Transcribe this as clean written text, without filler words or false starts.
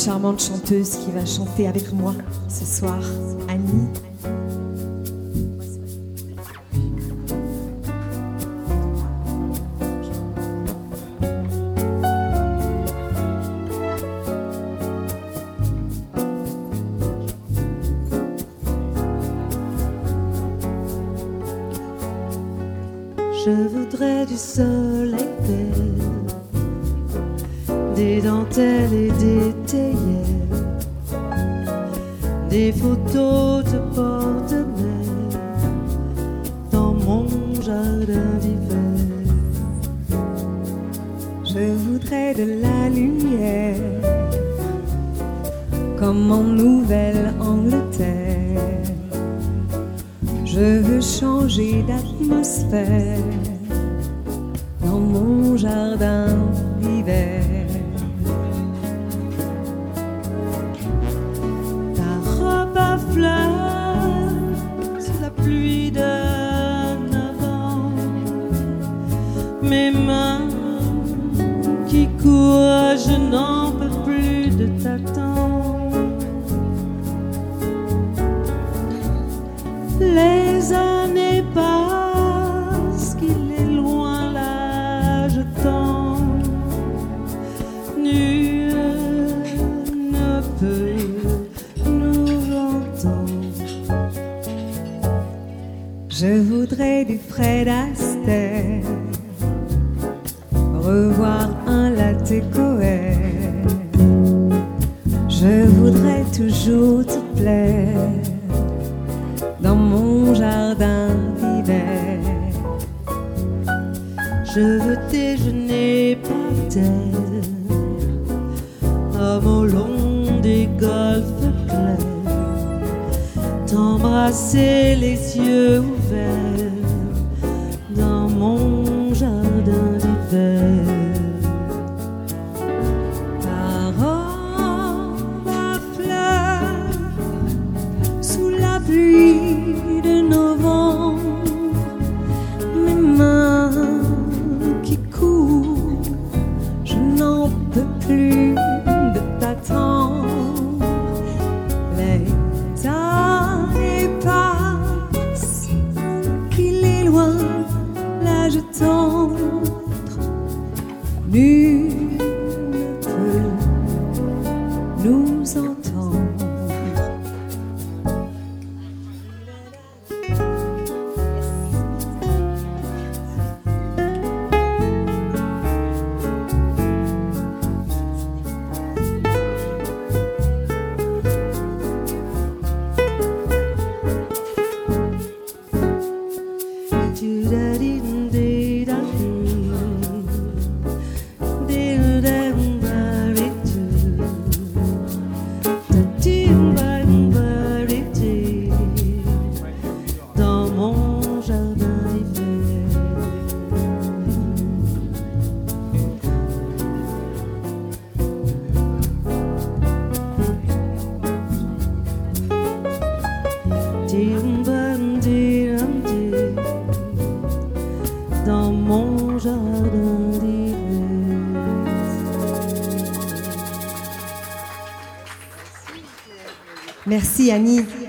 charmante chanteuse qui va chanter avec moi ce soir, Annie. Je voudrais du soleil vert, des dentelles et des théières, des photos de bord de mer dans mon jardin d'hiver. Je voudrais de la lumière comme en Nouvelle-Angleterre. Je veux changer d'atmosphère dans mon jardin d'hiver. Ta robe à fleurs sous la pluie de novembre, mes mains qui courent, je n'en peux plus de t'attendre. Les années passent, qu'il est loin l'âge temps. Nul ne peut nous entendre. Je voudrais du Fred Astaire, revoir un latte Coër. Je voudrais toujours te plaire dans mon jardin d'hiver. Je veux déjeuner par terre, au long des golfes clairs, t'embrasser les yeux ouverts dans mon jardin d'hiver. Ta robe à fleurs sous la pluie de novembre, mes mains qui courent, je n'en peux plus de t'attendre. Les années passent, qu'il est loin l'âge tendre. Nul ne peut nous entendre. Dans mon jardin d'hiver. Dans mon jardin d'hiver. Merci Annie.